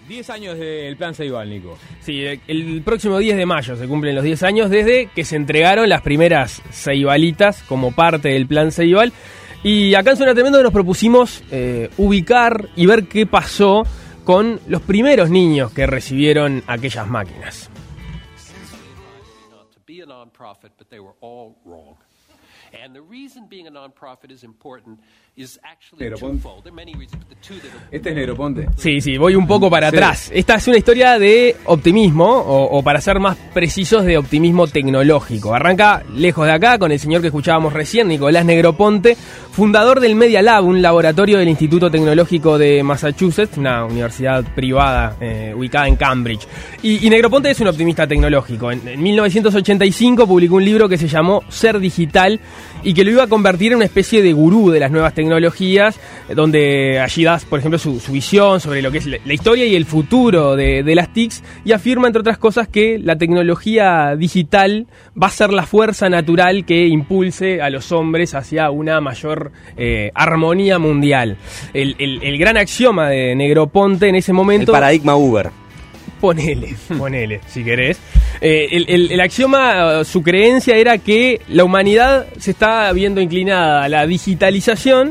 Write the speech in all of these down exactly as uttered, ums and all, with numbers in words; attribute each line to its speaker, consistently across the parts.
Speaker 1: diez años del Plan Ceibal, Nico.
Speaker 2: Sí, el próximo diez de mayo se cumplen los diez años desde que se entregaron las primeras ceibalitas como parte del Plan Ceibal. Y acá en Zona Tremendo nos propusimos eh, ubicar y ver qué pasó con los primeros niños que recibieron aquellas máquinas.
Speaker 1: Negroponte. Este es Negroponte.
Speaker 2: Sí, sí, voy un poco para sí. atrás. Esta es una historia de optimismo, o, o para ser más precisos, de optimismo tecnológico. Arranca lejos de acá con el señor que escuchábamos recién, Nicolás Negroponte, fundador del Media Lab, un laboratorio del Instituto Tecnológico de Massachusetts, una universidad privada eh, ubicada en Cambridge. Y, y Negroponte es un optimista tecnológico. En, en mil novecientos ochenta y cinco publicó un libro que se llamó Ser Digital y que lo iba a convertir en una especie de gurú de las nuevas tecnologías, donde allí das, por ejemplo, su, su visión sobre lo que es la historia y el futuro de, de las T I Cs, y afirma, entre otras cosas, que la tecnología digital va a ser la fuerza natural que impulse a los hombres hacia una mayor eh, armonía mundial. El, el, el gran axioma de Negroponte en ese momento...
Speaker 3: El paradigma Uber.
Speaker 2: Ponele, ponele, si querés. Eh, el, el, el axioma, su creencia era que la humanidad se está viendo inclinada a la digitalización,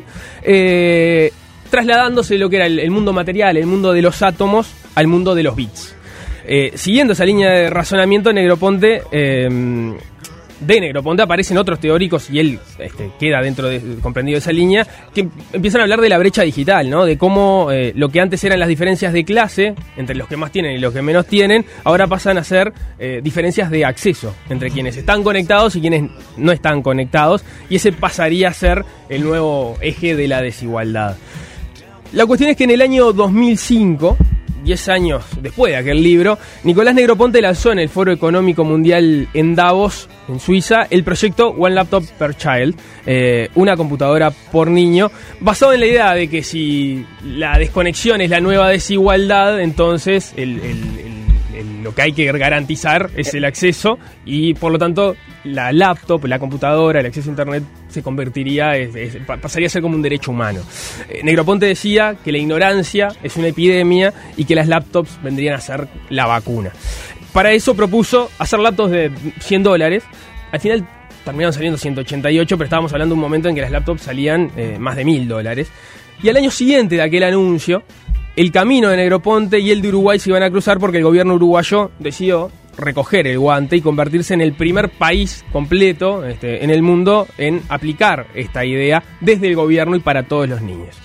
Speaker 2: eh, trasladándose lo que era el, el mundo material, el mundo de los átomos, al mundo de los bits. Eh, siguiendo esa línea de razonamiento, Negroponte... Eh, de Negroponte aparecen otros teóricos, y él este, queda dentro de comprendido de esa línea, que empiezan a hablar de la brecha digital, ¿no? De cómo eh, lo que antes eran las diferencias de clase entre los que más tienen y los que menos tienen, ahora pasan a ser eh, diferencias de acceso entre quienes están conectados y quienes no están conectados, y ese pasaría a ser el nuevo eje de la desigualdad. La cuestión es que en el año dos mil cinco, diez años después de aquel libro, Nicolás Negroponte lanzó en el Foro Económico Mundial en Davos, en Suiza, el proyecto One Laptop per Child, eh, una computadora por niño, basado en la idea de que si la desconexión es la nueva desigualdad, entonces el, el, el, el, lo que hay que garantizar es el acceso, y por lo tanto la laptop, la computadora, el acceso a internet se convertiría, es, es, pasaría a ser como un derecho humano. Eh, Negroponte decía que la ignorancia es una epidemia y que las laptops vendrían a ser la vacuna. Para eso propuso hacer laptops de cien dólares. Al final terminaron saliendo ciento ochenta y ocho, pero estábamos hablando de un momento en que las laptops salían eh, más de mil dólares. Y al año siguiente de aquel anuncio, el camino de Negroponte y el de Uruguay se iban a cruzar, porque el gobierno uruguayo decidió recoger el guante y convertirse en el primer país completo este, en el mundo en aplicar esta idea desde el gobierno y para todos los niños.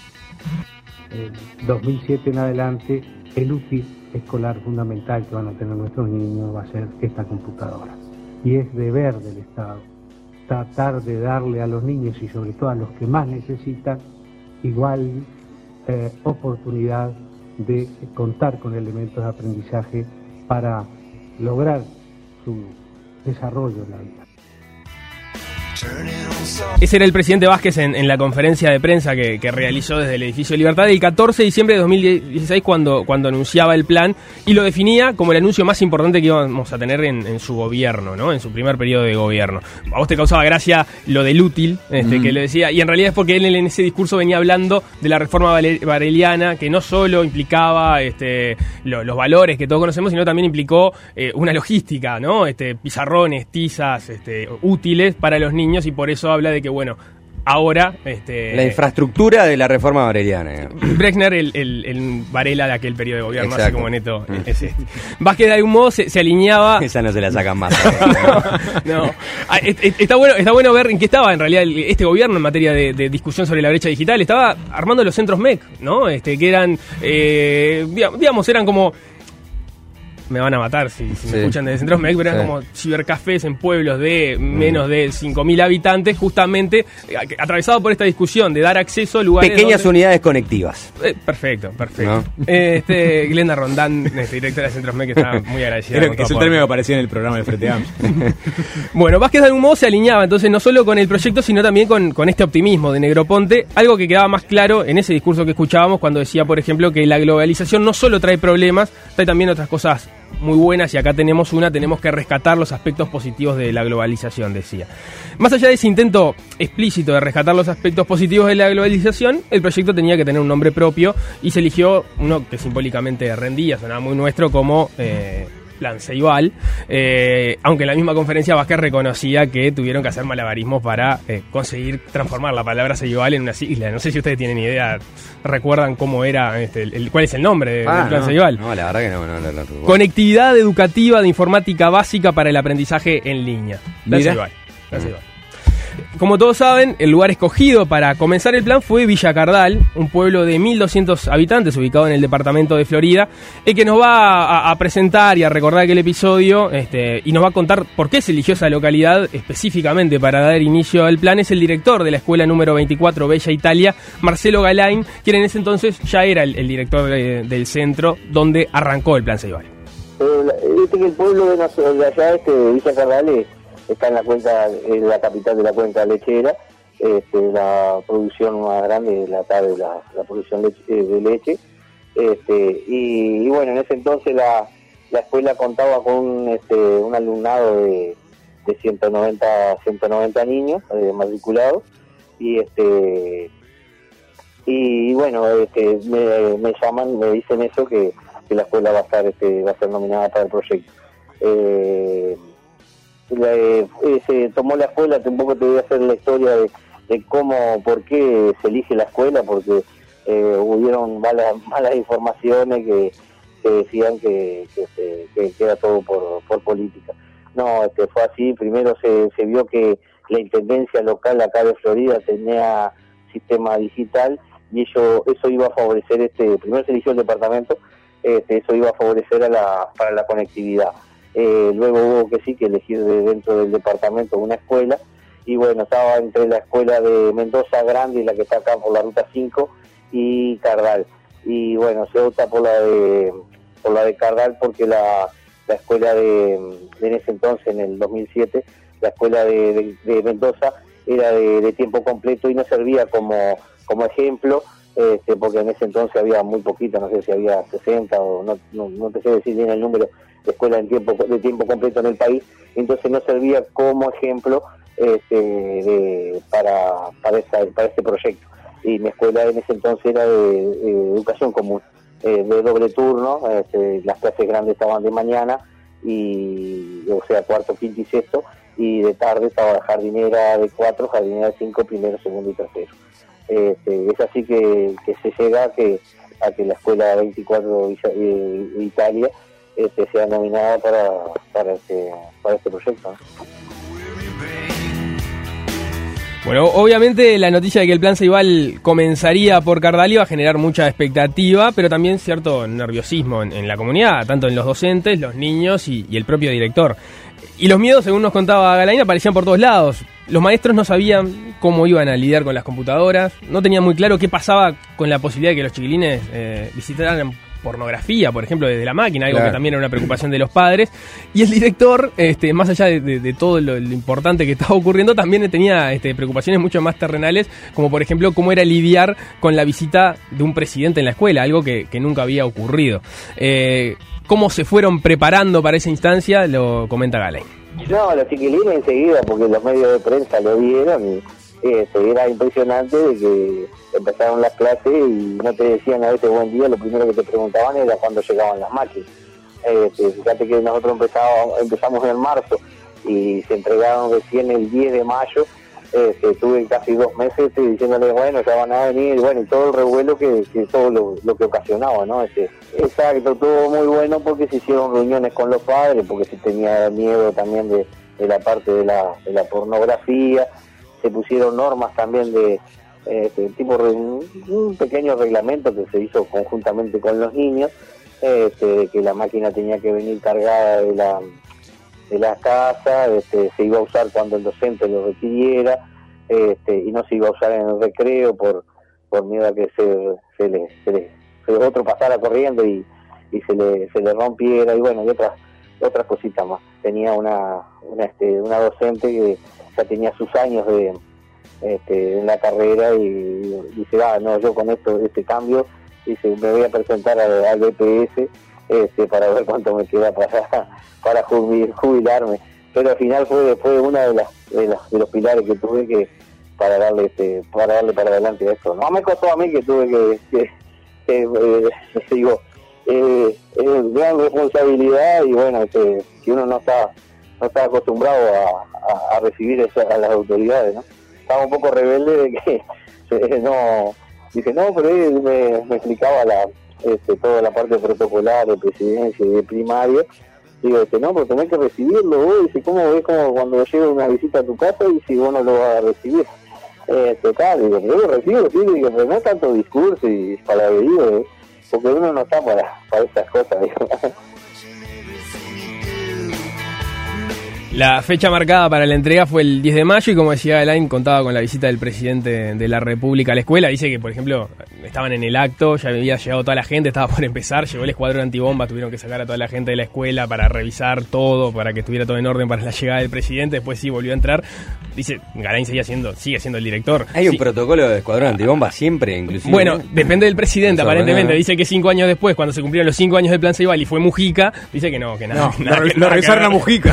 Speaker 4: En dos mil siete en adelante, el útil escolar fundamental que van a tener nuestros niños va a ser esta computadora. Y es deber del Estado tratar de darle a los niños, y sobre todo a los que más necesitan, igual eh, oportunidad de contar con elementos de aprendizaje para lograr su desarrollo en la vida.
Speaker 2: Ese era el presidente Vázquez en, en la conferencia de prensa que, que realizó desde el Edificio de Libertad el catorce de diciembre de dos mil dieciséis, cuando, cuando anunciaba el plan, y lo definía como el anuncio más importante que íbamos a tener en, en su gobierno, ¿no? En su primer periodo de gobierno. A vos te causaba gracia lo del útil, este, mm. que le decía, y en realidad es porque él en ese discurso venía hablando de la reforma bareliana, que no solo implicaba este, lo, los valores que todos conocemos, sino también implicó eh, una logística, ¿no? Este, pizarrones, tizas, este, útiles para los niños, y por eso habla de que, bueno, ahora... Este,
Speaker 3: la infraestructura de la reforma bareliana.
Speaker 2: Brezhnev, el, el, el Varela de aquel periodo de gobierno, así como neto mm. es este. Vázquez de algún modo se, se alineaba...
Speaker 3: Esa no se la sacan más.
Speaker 2: no, no. Está bueno, está bueno ver en qué estaba en realidad este gobierno en materia de, de discusión sobre la brecha digital. Estaba armando los centros M E C, ¿no? Este, que eran, eh, digamos, eran como... Me van a matar si, si sí. me escuchan desde Centros M E C, pero eran sí. como cibercafés en pueblos de menos de cinco mil habitantes, justamente atravesado por esta discusión de dar acceso a lugares...
Speaker 3: Pequeñas
Speaker 2: donde...
Speaker 3: unidades conectivas.
Speaker 2: Eh, perfecto, perfecto. ¿No? Este, Glenda Rondán, este, directora de Centros M E C, que está muy agradecida.
Speaker 1: Creo que es el término que aparecía en el programa del Frente Amplio.
Speaker 2: Bueno, Vázquez de algún modo se alineaba entonces no solo con el proyecto, sino también con, con este optimismo de Negroponte, algo que quedaba más claro en ese discurso que escuchábamos cuando decía, por ejemplo, que la globalización no solo trae problemas, trae también otras cosas muy buenas y acá tenemos una, tenemos que rescatar los aspectos positivos de la globalización, decía. Más allá de ese intento explícito de rescatar los aspectos positivos de la globalización, el proyecto tenía que tener un nombre propio y se eligió uno que simbólicamente rendía, sonaba muy nuestro, como eh, Plan Ceibal, eh, aunque en la misma conferencia Vázquez reconocía que tuvieron que hacer malabarismos para eh, conseguir transformar la palabra Ceibal en una sigla. No sé si ustedes tienen idea, recuerdan cómo era, este, el, el, cuál es el nombre de,
Speaker 3: ah,
Speaker 2: del Plan
Speaker 3: no,
Speaker 2: Ceibal.
Speaker 3: No, la verdad que no. no, no, no, no.
Speaker 2: Conectividad educativa de informática básica para el aprendizaje en línea. Plan Ceibal. Plan Ceibal. Como todos saben, el lugar escogido para comenzar el plan fue Villa Cardal, un pueblo de mil doscientos habitantes ubicado en el departamento de Florida, el que nos va a, a presentar y a recordar aquel episodio este, y nos va a contar por qué se eligió esa localidad específicamente para dar inicio al plan. Es el director de la escuela número veinticuatro Bella Italia, Marcelo Galain, quien en ese entonces ya era el, el director de, del centro donde arrancó el Plan Ceibal.
Speaker 5: Viste que el pueblo de, de allá, este, de Villa Cardal, es está en la cuenca, en la capital de la cuenca lechera, este, la producción más grande es la de la, la producción leche, de leche, este, y, y bueno, en ese entonces la, la escuela contaba con un, este, un alumnado de, de ciento noventa niños eh, matriculados, y este y bueno, este, me, me llaman, me dicen eso, que, que la escuela va a estar, este, va a ser nominada para el proyecto. Eh, La, eh, se tomó la escuela, tampoco te voy a hacer la historia de, de cómo, por qué se elige la escuela, porque eh, hubieron malas, malas informaciones que, que decían que, que, se, que, que era todo por, por política. No, este, fue así. Primero se, se vio que la intendencia local acá de Florida tenía sistema digital y eso, eso iba a favorecer, este, primero se eligió el departamento, este, eso iba a favorecer a la, para la conectividad. Eh, luego hubo que sí que elegir de dentro del departamento una escuela, y bueno, estaba entre la escuela de Mendoza Grande y la que está acá por la ruta cinco y Cardal, y bueno, se opta por la de por la de Cardal porque la, la escuela de, de en ese entonces, en el dos mil siete, la escuela de, de, de Mendoza era de, de tiempo completo y no servía como, como ejemplo, este, porque en ese entonces había muy poquito, no sé si había sesenta o no, no, no te sé decir bien el número de escuelas en tiempo, de tiempo completo en el país, entonces no servía como ejemplo este, de, para, para, esta, para este proyecto. Y mi escuela en ese entonces era de, de educación común, eh, de doble turno, este, las clases grandes estaban de mañana, y o sea, cuarto, quinto y sexto, y de tarde estaba la jardinera de cuatro, jardinera de cinco, primero, segundo y tercero. Este, es así que, que se llega a que, a que la escuela veinticuatro eh, Italia este, sea nominada para, para, este, para este proyecto, ¿no?
Speaker 2: Bueno, obviamente la noticia de que el Plan Ceibal comenzaría por Cardal iba a generar mucha expectativa, pero también cierto nerviosismo en, en la comunidad, tanto en los docentes, los niños y, y el propio director. Y los miedos, según nos contaba Galain, aparecían por todos lados. Los maestros no sabían cómo iban a lidiar con las computadoras, no tenían muy claro qué pasaba con la posibilidad de que los chiquilines eh, visitaran pornografía, por ejemplo, desde la máquina, algo claro. que también era una preocupación de los padres. Y el director, este, más allá de, de, de todo lo, lo importante que estaba ocurriendo, también tenía este, preocupaciones mucho más terrenales, como por ejemplo cómo era lidiar con la visita de un presidente en la escuela, algo que, que nunca había ocurrido. Eh, ¿Cómo se fueron preparando para esa instancia? Lo comenta Galain.
Speaker 5: No, los chiquilines enseguida, porque los medios de prensa lo vieron y este, era impresionante de que empezaron las clases y no te decían a veces buen día, lo primero que te preguntaban era cuándo llegaban las máquinas. Este, fíjate que nosotros empezamos, empezamos en marzo y se entregaron recién el diez de mayo. Este, tuve casi dos meses este, diciéndole, bueno, ya van a venir, y bueno, y todo el revuelo que, que todo lo, lo que ocasionaba, ¿no? Este, exacto, todo muy bueno porque se hicieron reuniones con los padres, porque se tenía miedo también de, de la parte de la, de la pornografía, se pusieron normas también de este, tipo un, un pequeño reglamento que se hizo conjuntamente con los niños, este, de que la máquina tenía que venir cargada de la de la casa, este, se iba a usar cuando el docente lo requiriera, este, y no se iba a usar en el recreo por por miedo a que se, se le se le se otro pasara corriendo y, y se le se le rompiera, y bueno, y otras otras cositas más. Tenía una una este una docente que ya tenía sus años de este, en la carrera y, y dice, ah, no, yo con esto este cambio, dice, me voy a presentar al, al B P S este, para ver cuánto me queda para, para jubil, jubilarme. Pero al final fue, fue una de las, de las de los pilares que tuve que para darle este para darle para adelante a esto. No me costó a mí, que tuve que, que, que eh, digo eh, eh, gran responsabilidad, y bueno, que, que uno no está no está acostumbrado a, a, a recibir eso a las autoridades, ¿no? Estaba un poco rebelde de que eh, no dije no, pero él me, me explicaba la este, toda la parte protocolar de presidencia y de primaria. Digo, este, no, pero tenés que recibirlo, vos, dice, ¿cómo ves como cuando llega una visita a tu casa y si vos no lo vas a recibir? Eh, total, digo, pero yo lo recibo, sí, digo, pero no tanto discurso y palabrerío, eh, porque uno no está para, para estas cosas, digo.
Speaker 2: La fecha marcada para la entrega fue el diez de mayo y, como decía Elaine, contaba con la visita del presidente de la República a la escuela. Dice que, por ejemplo, estaban en el acto, ya había llegado toda la gente, estaba por empezar, llegó el escuadrón antibomba, tuvieron que sacar a toda la gente de la escuela para revisar todo, para que estuviera todo en orden para la llegada del presidente. Después sí volvió a entrar. Dice, Galain seguía siendo, sigue siendo el director.
Speaker 3: Hay un
Speaker 2: sí.
Speaker 3: protocolo de escuadrón antibomba siempre, inclusive.
Speaker 2: Bueno,
Speaker 3: ¿no?
Speaker 2: depende del presidente,
Speaker 3: Eso,
Speaker 2: aparentemente.
Speaker 3: ¿no?
Speaker 2: Dice que cinco años después, cuando se cumplieron los cinco años del Plan Ceibal y fue Mujica, dice que no, que nada.
Speaker 1: No,
Speaker 2: que nada,
Speaker 1: lo,
Speaker 2: que
Speaker 1: lo
Speaker 2: nada
Speaker 1: revisaron
Speaker 2: que
Speaker 1: a Mujica.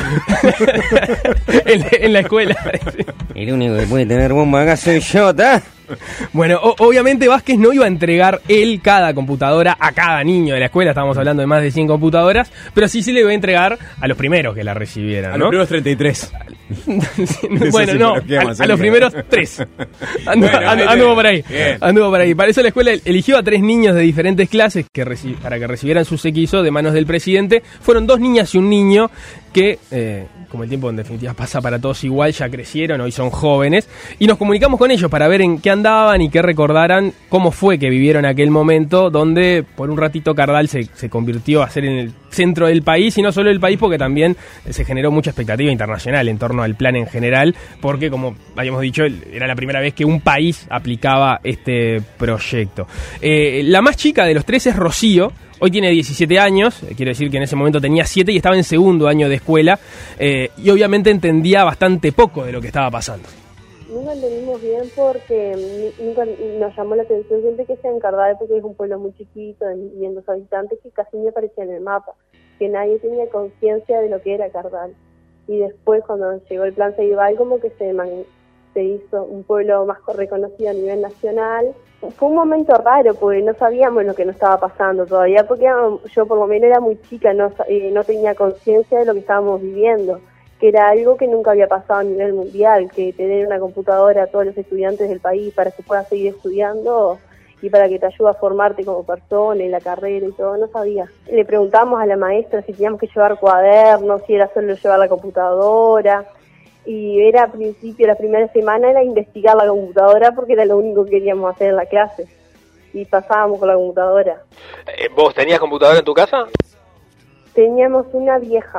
Speaker 2: en, en la escuela.
Speaker 3: El único que puede tener bomba acá soy yo, ¿tá?
Speaker 2: Bueno, o- obviamente Vázquez no iba a entregar él cada computadora a cada niño de la escuela, estábamos hablando de más de cien computadoras, pero sí se le iba a entregar a los primeros que la recibieran,
Speaker 1: A
Speaker 2: ¿no?
Speaker 1: los primeros treinta y tres.
Speaker 2: Bueno,
Speaker 1: sí,
Speaker 2: no,
Speaker 1: pero ¿qué
Speaker 2: a,
Speaker 1: vamos a
Speaker 2: a los
Speaker 1: hacer?
Speaker 2: primeros tres. Anduvo,
Speaker 1: Bueno,
Speaker 2: andu-
Speaker 1: bien.
Speaker 2: anduvo por ahí.
Speaker 1: Bien.
Speaker 2: Anduvo por ahí. Para eso la escuela eligió a tres niños de diferentes clases que reci- para que recibieran sus equipos de manos del presidente. Fueron dos niñas y un niño que, eh, como el tiempo en definitiva pasa para todos igual, ya crecieron, hoy son jóvenes. Y nos comunicamos con ellos para ver en qué andaban y que recordaran cómo fue que vivieron aquel momento donde por un ratito Cardal se, se convirtió a ser en el centro del país, y no solo del país, porque también se generó mucha expectativa internacional en torno al plan en general, porque, como habíamos dicho, era la primera vez que un país aplicaba este proyecto. Eh, la más chica de los tres es Rocío. Hoy tiene diecisiete años, eh, quiero decir que en ese momento tenía siete y estaba en segundo año de escuela, eh, y obviamente entendía bastante poco de lo que estaba pasando.
Speaker 6: Nunca entendimos bien porque nunca nos llamó la atención siempre que sea en Cardal, porque es un pueblo muy chiquito, de quinientos habitantes, que casi ni aparecía en el mapa, que nadie tenía conciencia de lo que era Cardal. Y después, cuando llegó el Plan Ceibal, como que se, man, se hizo un pueblo más reconocido a nivel nacional. Fue un momento raro, porque no sabíamos lo que nos estaba pasando todavía, porque yo por lo menos era muy chica, no, eh, no tenía conciencia de lo que estábamos viviendo, que era algo que nunca había pasado a nivel mundial, que tener una computadora a todos los estudiantes del país para que puedas seguir estudiando y para que te ayude a formarte como persona en la carrera y todo, no sabía. Le preguntamos a la maestra si teníamos que llevar cuadernos, si era solo llevar la computadora, y era al principio, la primera semana era investigar la computadora porque era lo único que queríamos hacer en la clase, y pasábamos con la computadora.
Speaker 2: Eh, ¿Vos tenías computadora en tu casa?
Speaker 6: Teníamos una vieja,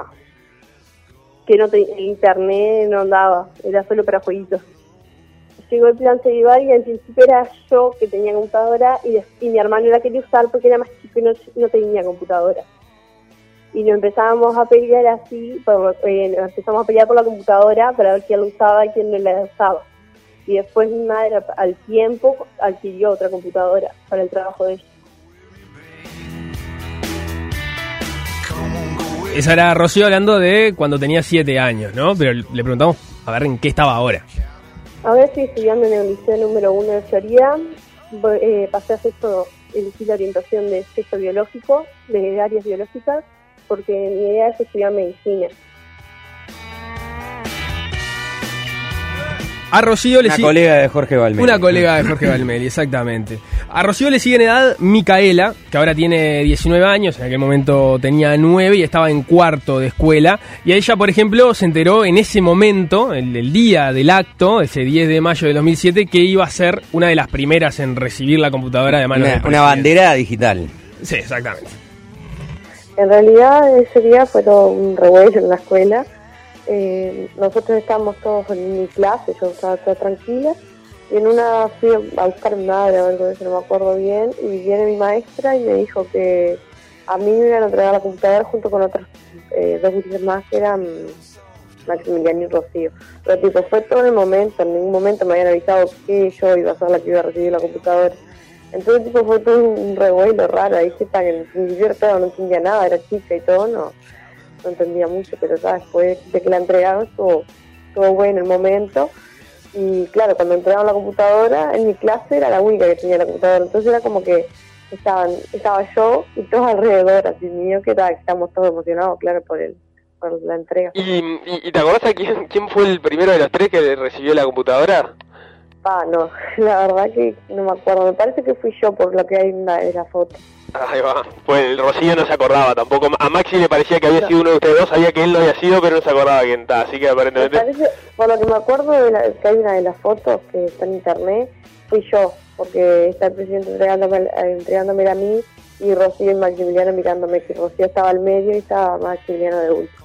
Speaker 6: que no tenía internet, no andaba, era solo para jueguitos. Llegó el Plan Ceibal y al principio era yo que tenía computadora y, de, y mi hermano la quería usar porque era más chico y no, no tenía computadora. Y nos empezábamos a pelear así, por, eh, empezamos a pelear por la computadora para ver quién la usaba y quién no la usaba. Y después mi madre al tiempo adquirió otra computadora para el trabajo de ella.
Speaker 2: Esa era Rocío hablando de cuando tenía siete años, ¿no? Pero le preguntamos a ver en qué estaba ahora.
Speaker 6: Ahora estoy estudiando en el liceo número uno de Florida. Voy, eh, pasé a sexto, elegí la orientación de sexto biológico, de áreas biológicas, porque mi idea es estudiar medicina.
Speaker 2: A Rocío le
Speaker 3: Una
Speaker 2: sigue...
Speaker 3: colega de Jorge Valmeli.
Speaker 2: Una colega de Jorge Valmeli, exactamente. A Rocío le sigue en edad Micaela, que ahora tiene diecinueve años, en aquel momento tenía nueve y estaba en cuarto de escuela. Y a ella, por ejemplo, se enteró en ese momento, el, el día del acto, ese diez de mayo de dos mil siete, que iba a ser una de las primeras en recibir la computadora de manos
Speaker 3: Una,
Speaker 2: del
Speaker 3: una
Speaker 2: presidente.
Speaker 3: bandera digital.
Speaker 2: Sí, exactamente.
Speaker 6: En realidad ese día fue todo un revuelo en la escuela. Eh, nosotros estábamos todos en mi clase, yo estaba toda tranquila, y en una fui a buscar un madre o algo de eso, no me acuerdo bien, y viene mi maestra y me dijo que a mí me iban a entregar la computadora junto con otros eh, dos gurises más que eran Maximiliano y Rocío. Pero tipo, fue todo en el momento, en ningún momento me habían avisado que yo iba a ser la que iba a recibir la computadora. Entonces tipo fue todo un revuelo raro, ahí está que en principio todo no entendía nada, era chica y todo, no, no entendía mucho, pero ¿sabes? Después de que la entregaron estuvo, estuvo bueno el momento. Y claro, cuando entregaron la computadora, en mi clase era la única que tenía la computadora, entonces era como que estaban, estaba yo y todos alrededor, así mío, que era, que estábamos todos emocionados, claro, por el, por la entrega.
Speaker 2: ¿Y, y, y te acordás a quién, quién fue el primero de los tres que recibió la computadora?
Speaker 6: Ah, no, la verdad que no me acuerdo, me parece que fui yo por lo que hay en la, en la foto.
Speaker 2: Ahí va, pues el Rocío no se acordaba tampoco, a Maxi le parecía que había no. sido uno de ustedes dos, sabía que él no había sido, pero no se acordaba quién está, así que aparentemente...
Speaker 6: Me parece, por lo que me acuerdo de la, que hay una de las fotos que está en internet, fui yo, porque está el presidente entregándome, entregándome a mí y Rocío y Maximiliano mirándome, que Rocío estaba al medio y estaba Maximiliano de último.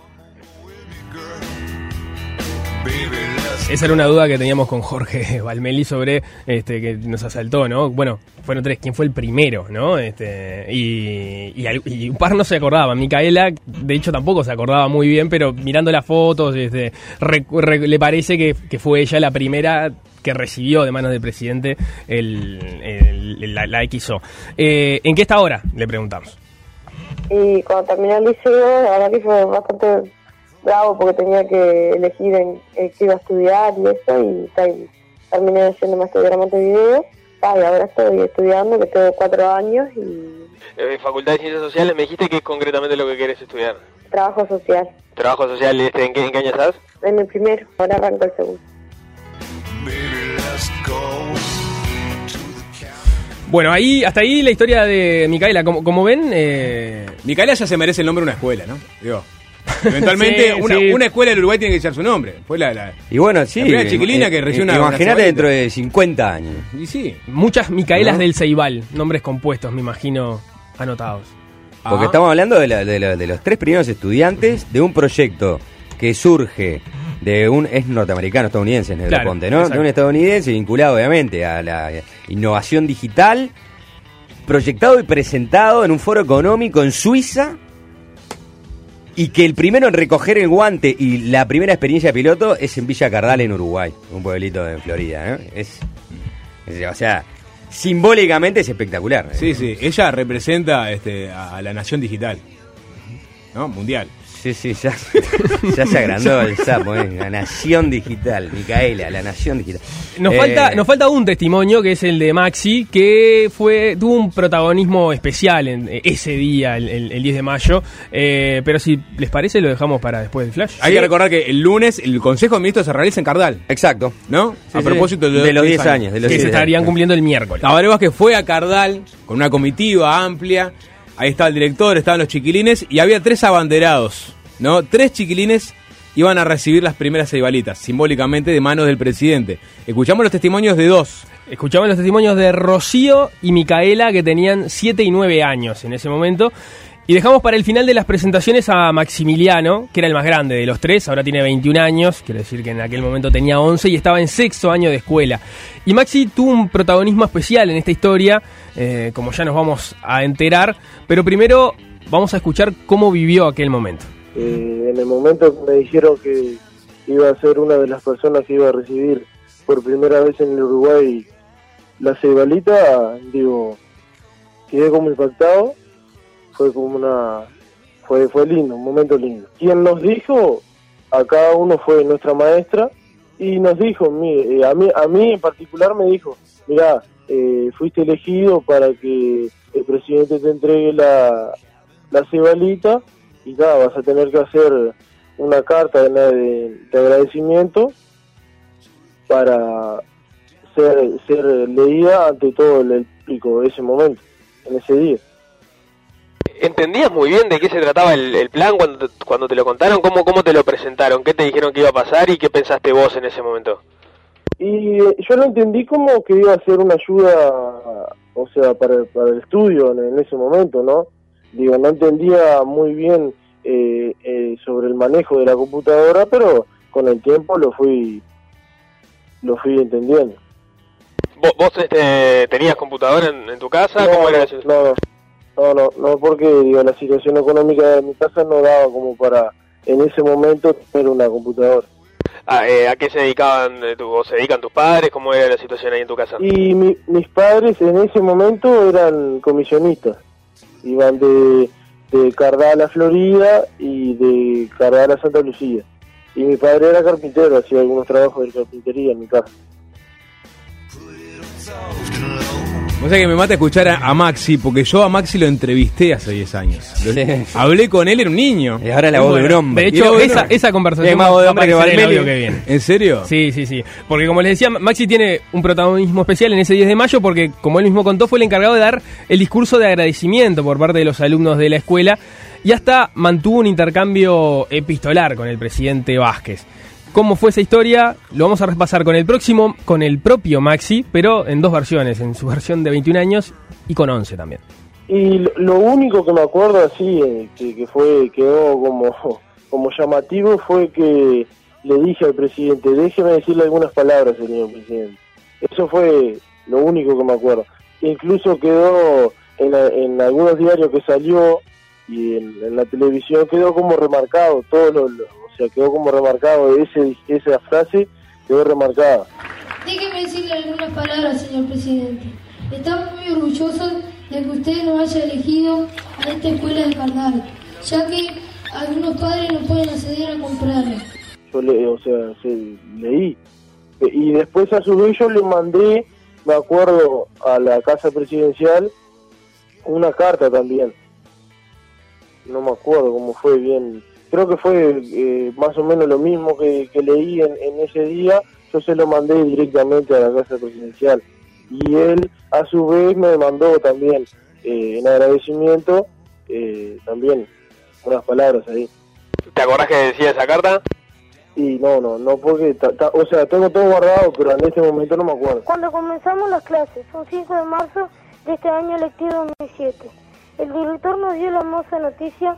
Speaker 2: Esa era una duda que teníamos con Jorge Valmeli sobre este que nos asaltó, ¿no? Bueno, fueron tres, ¿quién fue el primero, no? Este y, y, y un par no se acordaba. Micaela, de hecho, tampoco se acordaba muy bien, pero mirando las fotos, este, re, re, le parece que, que fue ella la primera que recibió de manos del presidente el, el, la, la X O. Eh, ¿En qué está ahora? Le preguntamos.
Speaker 6: Y cuando terminé el liceo, la verdad que fue bastante bravo porque tenía que elegir en, en qué iba a estudiar y eso, y, ta, y terminé yéndome a estudiar a Montevideo, ta, y ahora estoy estudiando, que tengo cuatro años y...
Speaker 2: Eh, Facultad de Ciencias Sociales, me dijiste que es concretamente lo que quieres estudiar.
Speaker 6: Trabajo social.
Speaker 2: Trabajo social, este, ¿en qué, en qué año estás?
Speaker 6: En el primero, ahora arranco el segundo.
Speaker 2: Bueno, ahí hasta ahí la historia de Micaela, como, como ven... Eh...
Speaker 1: Micaela ya se merece el nombre de una escuela, ¿no? Digo... Eventualmente, sí, una, sí. una escuela del Uruguay tiene que ser su nombre. Fue la, la,
Speaker 3: y bueno, sí,
Speaker 1: la primera chiquilina eh, que recibió una.
Speaker 3: Imagínate dentro de cincuenta años.
Speaker 1: Y sí.
Speaker 2: Muchas Micaelas, ¿no?, del Ceibal, nombres compuestos, me imagino, anotados.
Speaker 3: Porque ah. estamos hablando de, la, de, la, de los tres primeros estudiantes de un proyecto que surge de un. Es norteamericano, estadounidense, Negro claro, Ponte, ¿no? Exacto. De un estadounidense vinculado, obviamente, a la innovación digital, proyectado y presentado en un foro económico en Suiza. Y que el primero en recoger el guante y la primera experiencia de piloto es en Villa Cardal, en Uruguay, un pueblito de Florida, ¿no? Es, es, o sea, simbólicamente es espectacular.
Speaker 1: Sí, ¿no? Sí, ella representa este, a la nación digital, ¿no? Mundial.
Speaker 3: Sí, sí, ya, ya se agrandó el sapo, ¿eh? La nación digital, Micaela, la nación digital.
Speaker 2: Nos, eh, falta, nos falta un testimonio, que es el de Maxi, que fue tuvo un protagonismo especial en ese día, el, el, el diez de mayo, eh, pero si les parece lo dejamos para después del flash.
Speaker 1: Hay ¿sí? que recordar que el lunes el Consejo de Ministros se realiza en Cardal.
Speaker 3: Exacto.
Speaker 1: ¿No?
Speaker 3: Sí,
Speaker 1: a
Speaker 3: sí,
Speaker 1: propósito de,
Speaker 3: de los diez años. años de los
Speaker 2: que
Speaker 3: diez
Speaker 2: se estarían
Speaker 3: años.
Speaker 2: cumpliendo el miércoles.
Speaker 1: Tabaré Vázquez fue a Cardal con una comitiva amplia. Ahí estaba el director, estaban los chiquilines y había tres abanderados, ¿no? Tres chiquilines iban a recibir las primeras ceibalitas, simbólicamente de manos del presidente. Escuchamos los testimonios de dos.
Speaker 2: Escuchamos los testimonios de Rocío y Micaela, que tenían siete y nueve años en ese momento. Y dejamos para el final de las presentaciones a Maximiliano, que era el más grande de los tres, ahora tiene veintiún años, quiero decir que en aquel momento tenía once y estaba en sexto año de escuela. Y Maxi tuvo un protagonismo especial en esta historia, eh, como ya nos vamos a enterar, pero primero vamos a escuchar cómo vivió aquel momento.
Speaker 7: Eh, en el momento que me dijeron que iba a ser una de las personas que iba a recibir por primera vez en el Uruguay la ceibalita, digo, quedé como impactado. Fue como una, fue fue lindo, un momento lindo. Quien nos dijo, a cada uno fue nuestra maestra, y nos dijo, mire, eh, a mí a mí en particular me dijo, mirá, eh, fuiste elegido para que el presidente te entregue la, la cebalita, y nada, vas a tener que hacer una carta de, de, de agradecimiento para ser, ser leída ante todo el público de ese momento, en ese día.
Speaker 2: ¿Entendías muy bien de qué se trataba el, el plan cuando te, cuando te lo contaron? ¿Cómo, ¿Cómo te lo presentaron? ¿Qué te dijeron que iba a pasar y qué pensaste vos en ese momento?
Speaker 7: Y eh, yo lo entendí como que iba a ser una ayuda, o sea, para, para el estudio en, en ese momento, ¿no? Digo, no entendía muy bien eh, eh, sobre el manejo de la computadora, pero con el tiempo lo fui lo fui entendiendo.
Speaker 2: ¿Vos, vos este, tenías computadora en, en tu casa?
Speaker 7: No,
Speaker 2: ¿Cómo era eso?
Speaker 7: No, no, no, no, porque digo, la situación económica de mi casa no daba como para en ese momento tener una computadora.
Speaker 2: ¿A, eh, ¿a qué se dedicaban eh, tu, o se dedican tus padres? ¿Cómo era la situación ahí en tu casa?
Speaker 7: Y mi, mis padres en ese momento eran comisionistas. Iban de, de Cardal a Florida y de Cardal a Santa Lucía. Y mi padre era carpintero, hacía algunos trabajos de carpintería en mi casa.
Speaker 1: O sea que me mata escuchar a, a Maxi, porque yo a Maxi lo entrevisté hace diez años. Lo, sí. Hablé con él, era un niño.
Speaker 3: Y ahora la voz bueno, de un hombre.
Speaker 2: De hecho, esa, esa conversación
Speaker 3: más voz de hombre que
Speaker 2: va a el audio que viene.
Speaker 1: ¿En serio?
Speaker 2: Sí, sí, sí. Porque como les decía, Maxi tiene un protagonismo especial en ese diez de mayo, porque como él mismo contó, fue el encargado de dar el discurso de agradecimiento por parte de los alumnos de la escuela y hasta mantuvo un intercambio epistolar con el presidente Vázquez. ¿Cómo fue esa historia? Lo vamos a repasar con el próximo, con el propio Maxi, pero en dos versiones, en su versión de veintiún años y con once también.
Speaker 7: Y lo, lo único que me acuerdo así, eh, que, que fue quedó como, como llamativo, fue que le dije al presidente, déjeme decirle algunas palabras, señor presidente. Eso fue lo único que me acuerdo. Incluso quedó en, la, en algunos diarios que salió y en, en la televisión, quedó como remarcado todo lo... lo O sea, quedó como remarcado, ese, esa frase quedó remarcada.
Speaker 8: Déjeme decirle algunas palabras, señor presidente. Estamos muy orgullosos de que usted nos haya elegido a esta escuela de Cardal, ya que algunos padres no pueden acceder a comprarla.
Speaker 7: Yo le, o sea, se, leí. Y después a su vez yo le mandé, me acuerdo, a la casa presidencial una carta también. No me acuerdo cómo fue bien. Creo que fue eh, más o menos lo mismo que, que leí en, en ese día. Yo se lo mandé directamente a la casa presidencial. Y él, a su vez, me mandó también, eh, en agradecimiento, eh, también unas palabras ahí.
Speaker 2: ¿Te acordás que decía esa carta?
Speaker 7: Y no, no, no porque, ta, ta, o sea, tengo todo guardado, pero en este momento no me acuerdo.
Speaker 9: Cuando comenzamos las clases, un cinco de marzo de este año lectivo dos mil siete, el director nos dio la hermosa noticia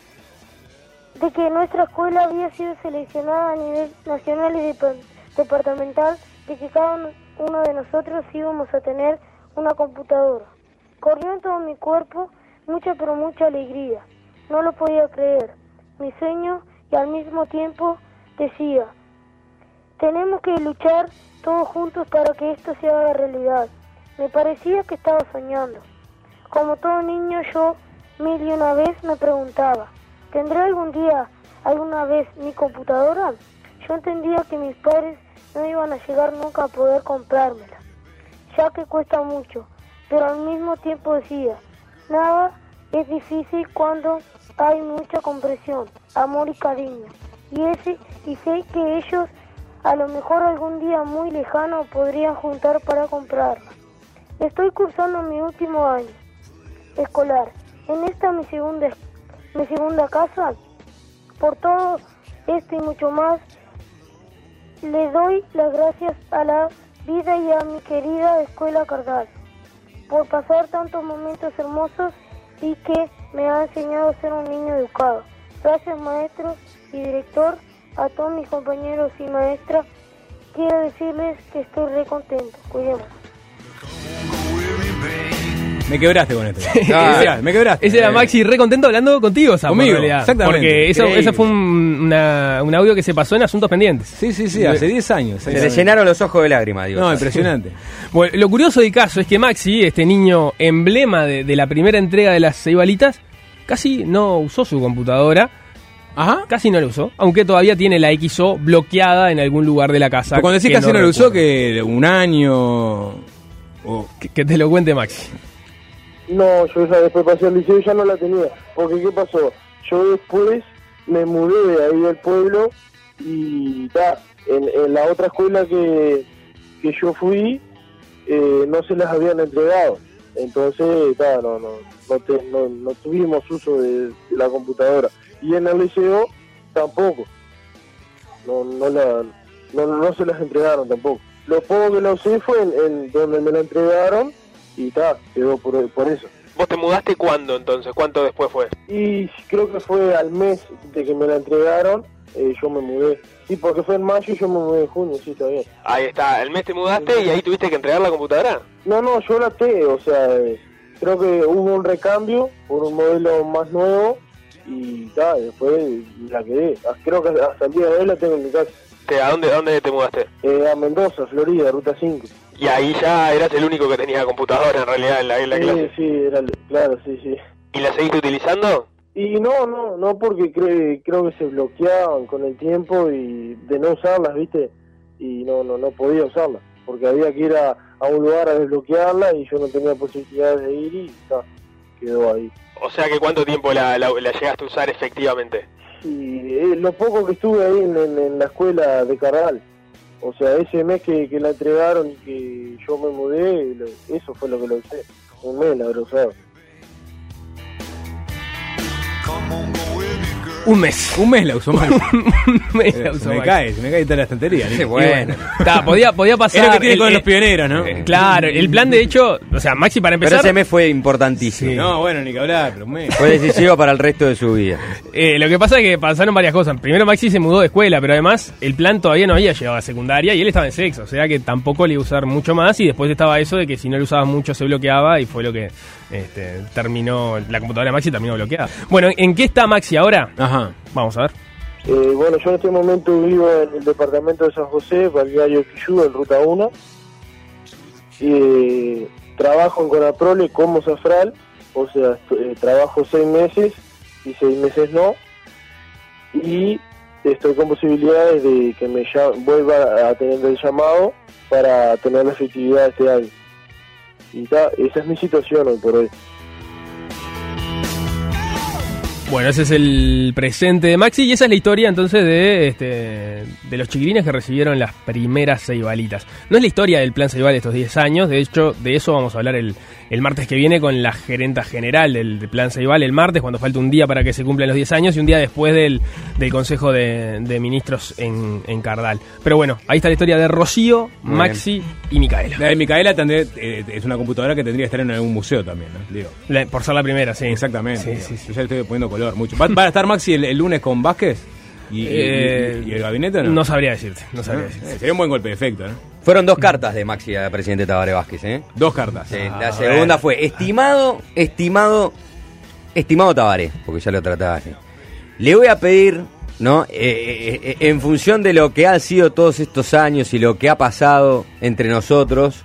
Speaker 9: de que nuestra escuela había sido seleccionada a nivel nacional y de, departamental, de que cada uno de nosotros íbamos a tener una computadora. Corrió en todo mi cuerpo mucha pero mucha alegría. No lo podía creer. Mi sueño y al mismo tiempo decía, tenemos que luchar todos juntos para que esto se haga realidad. Me parecía que estaba soñando. Como todo niño yo mil y una vez me preguntaba, ¿tendré algún día, alguna vez, mi computadora? Yo entendía que mis padres no iban a llegar nunca a poder comprármela, ya que cuesta mucho, pero al mismo tiempo decía, nada es difícil cuando hay mucha comprensión, amor y cariño, y, ese, y sé que ellos a lo mejor algún día muy lejano podrían juntar para comprarla. Estoy cursando mi último año escolar, en esta mi segunda escuela. Mi segunda casa, por todo esto y mucho más, le doy las gracias a la vida y a mi querida Escuela Cardal, por pasar tantos momentos hermosos y que me ha enseñado a ser un niño educado. Gracias maestro y director, a todos mis compañeros y maestras, quiero decirles que estoy re contento. Cuidemos.
Speaker 1: Me quebraste con esto. Ah, me quebraste.
Speaker 2: Ese era Maxi re contento hablando contigo, Sapo,
Speaker 1: conmigo,
Speaker 2: en realidad.
Speaker 1: Exactamente.
Speaker 2: Porque eso, eso fue un, una, un audio que se pasó en Asuntos Pendientes.
Speaker 1: Sí, sí, sí, hace diez años.
Speaker 3: Se le llenaron los ojos de lágrimas, digo.
Speaker 1: No, impresionante.
Speaker 2: Bueno, lo curioso del caso es que Maxi, este niño emblema de, de la primera entrega de las Ceibalitas, casi no usó su computadora. Ajá. Casi no lo usó, aunque todavía tiene la X O bloqueada en algún lugar de la casa.
Speaker 1: Pero cuando decís casi no, no lo usó, que un año...
Speaker 2: O... Que, que te lo cuente Maxi.
Speaker 7: No, yo esa después pasé al liceo y ya no la tenía. Porque ¿qué pasó? Yo después me mudé de ahí del pueblo y ta, en, en la otra escuela que, que yo fui eh, no se las habían entregado. Entonces ta, no, no, no, te, no, no tuvimos uso de, de la computadora. Y en el liceo tampoco. No, no, la, no, no se las entregaron tampoco. Lo poco que la usé fue en, en donde me la entregaron. Y ta, quedó por, por eso.
Speaker 2: ¿Vos te mudaste cuándo entonces? ¿Cuánto después fue?
Speaker 7: Y creo que fue al mes de que me la entregaron, eh, yo me mudé. Sí, porque fue en mayo y yo me mudé en junio, sí, está bien.
Speaker 2: Ahí está, el mes te mudaste sí. Y ahí tuviste que entregar la computadora.
Speaker 7: No, no, yo la te, o sea, eh, creo que hubo un recambio por un modelo más nuevo y ta, después la quedé. Creo que hasta el día de hoy la tengo en mi casa.
Speaker 2: este, ¿a dónde, dónde te mudaste?
Speaker 7: Eh, a Mendoza, Florida, Ruta cinco.
Speaker 2: Y ahí ya eras el único que tenía computadora en realidad en la, en la
Speaker 7: sí,
Speaker 2: clase.
Speaker 7: Sí, era, claro, sí, sí.
Speaker 2: ¿Y la seguiste utilizando?
Speaker 7: Y no, no, no porque cre, creo que se bloqueaban con el tiempo y de no usarlas, ¿viste? Y no, no, no podía usarlas, porque había que ir a, a un lugar a desbloquearla y yo no tenía posibilidad de ir y ta, quedó ahí.
Speaker 2: O sea que ¿cuánto tiempo la, la, la llegaste a usar efectivamente?
Speaker 7: Y eh, lo poco que estuve ahí en, en, en la escuela de Cardal, o sea, ese mes que, que la entregaron y que yo me mudé, lo, eso fue lo que lo usé, un mes la habré usado.
Speaker 2: Un mes.
Speaker 1: Un mes la usó mal.
Speaker 2: Un mes la usó
Speaker 1: se me
Speaker 2: mal.
Speaker 1: cae, se me cae toda la estantería.
Speaker 3: Sí, bueno.
Speaker 2: Ta, podía, podía pasar.
Speaker 1: Es lo que tiene
Speaker 2: el,
Speaker 1: con
Speaker 2: el,
Speaker 1: los pioneros, ¿no?
Speaker 2: Eh, claro, el plan de hecho, o sea, Maxi para empezar.
Speaker 3: Pero ese mes fue importantísimo.
Speaker 2: Sí.
Speaker 1: No, bueno, ni que hablar, pero un mes.
Speaker 3: Fue decisivo para el resto de su vida.
Speaker 2: Eh, lo que pasa es que pasaron varias cosas. Primero Maxi se mudó de escuela, pero además el plan todavía no había llegado a secundaria y él estaba en sexo, o sea que tampoco le iba a usar mucho más y después estaba eso de que si no le usaba mucho se bloqueaba y fue lo que este, terminó, la computadora de Maxi terminó bloqueada. Bueno, ¿en qué está Maxi ahora?
Speaker 1: Ajá.
Speaker 2: Vamos a ver.
Speaker 7: Eh, bueno, yo en este momento vivo en el departamento de San José, Balneario Quillú, en Ruta uno. Eh, trabajo en Conaprole como Zafral, o sea, eh, trabajo seis meses y seis meses no. Y estoy con posibilidades de que me llame, vuelva a tener el llamado para tener la efectividad este año. Y ta, esa es mi situación hoy por hoy.
Speaker 2: Bueno, ese es el presente de Maxi y esa es la historia entonces de este de los chiquilines que recibieron las primeras ceibalitas. No es la historia del plan Ceibal de estos diez años, de hecho de eso vamos a hablar el, el martes que viene con la gerenta general del, del plan Ceibal, el martes cuando falta un día para que se cumplan los diez años y un día después del, del Consejo de, de Ministros en, en Cardal. Pero bueno, ahí está la historia de Rocío,
Speaker 3: Muy
Speaker 2: Maxi
Speaker 3: bien.
Speaker 2: y Micaela.
Speaker 1: La de Micaela tendría, eh, es una computadora que tendría que estar en algún museo también, ¿no? Digo.
Speaker 2: La- por ser la primera, sí.
Speaker 1: Exactamente.
Speaker 2: Sí,
Speaker 1: digo.
Speaker 2: sí, sí.
Speaker 1: Yo ya le estoy poniendo color mucho. ¿Va, va a estar Maxi el, el lunes con Vázquez? ¿Y, y-
Speaker 2: Eh,
Speaker 1: y- y el gabinete o no?
Speaker 2: No sabría decirte, no sabría
Speaker 1: ¿No?
Speaker 2: decirte.
Speaker 1: Eh, Sería un buen golpe de efecto, ¿no?
Speaker 3: Fueron dos cartas de Maxi al presidente Tabaré Vázquez, ¿eh?
Speaker 1: Dos cartas.
Speaker 3: Sí,
Speaker 1: Ah,
Speaker 3: la segunda fue estimado, estimado, estimado Tabaré, porque ya lo trataba así. Le voy a pedir, ¿no? Eh, eh, eh, en función de lo que han sido todos estos años y lo que ha pasado entre nosotros,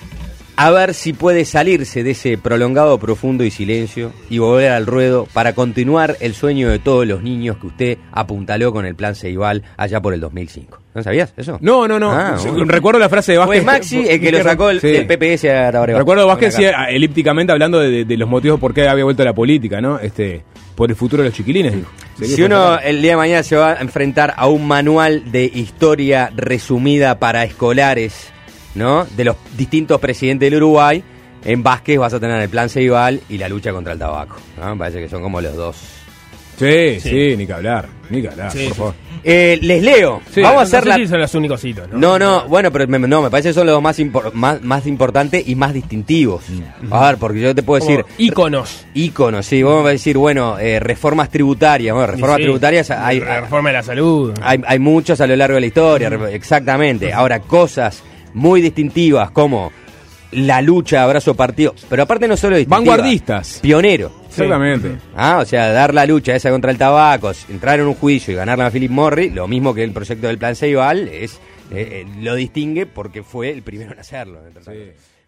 Speaker 3: a ver si puede salirse de ese prolongado, profundo y silencio y volver al ruedo para continuar el sueño de todos los niños que usted apuntaló con el plan Ceibal allá por el dos mil cinco. ¿No sabías eso?
Speaker 1: No, no, no.
Speaker 3: Ah,
Speaker 1: Sí,
Speaker 3: bueno.
Speaker 1: Recuerdo la frase de Vázquez.
Speaker 3: Fue Maxi el que lo sacó el,
Speaker 1: Sí.
Speaker 3: del P P S a Tabaré Vázquez.
Speaker 1: Recuerdo Vázquez
Speaker 3: Una
Speaker 1: sí,
Speaker 3: carta.
Speaker 1: elípticamente hablando de, de- de los motivos por qué había vuelto a la política, ¿no? Este, por el futuro de los chiquilines, dijo. Sería
Speaker 3: Si uno
Speaker 1: fundamental.
Speaker 3: el día de mañana se va a enfrentar a un manual de historia resumida para escolares, ¿no? De los distintos presidentes del Uruguay, en Vázquez vas a tener el plan Ceibal y la lucha contra el tabaco, ¿no? Me parece que son como los dos.
Speaker 1: Sí, sí, ni que hablar, ni que hablar,
Speaker 2: Sí,
Speaker 1: por
Speaker 2: sí.
Speaker 1: favor.
Speaker 3: Eh, les leo.
Speaker 1: Sí,
Speaker 3: Vamos a
Speaker 2: No
Speaker 3: hacer
Speaker 2: sé
Speaker 3: la...
Speaker 2: si son los únicos hitos, ¿no?
Speaker 3: No, no, bueno, pero me, no, me parece que son los más, impor- más, más importantes y más distintivos. A ver, porque yo te puedo decir...
Speaker 2: Como íconos.
Speaker 3: Íconos, sí, vamos a decir, bueno, eh, reformas tributarias. Bueno, reformas
Speaker 2: Sí.
Speaker 3: tributarias hay,
Speaker 2: La reforma de la salud.
Speaker 3: Hay, hay muchos a lo largo de la historia, re- exactamente. Ahora, cosas muy distintivas como la lucha, abrazo partido, pero aparte no solo distintiva,
Speaker 1: Vanguardistas.
Speaker 3: pionero.
Speaker 1: Exactamente.
Speaker 3: Ah, o sea, dar la lucha esa contra el tabaco, entrar en un juicio y ganarla a Philip Morris, lo mismo que el proyecto del Plan Ceibal, es, eh, eh, lo distingue porque fue el primero en hacerlo. entre otras cosas.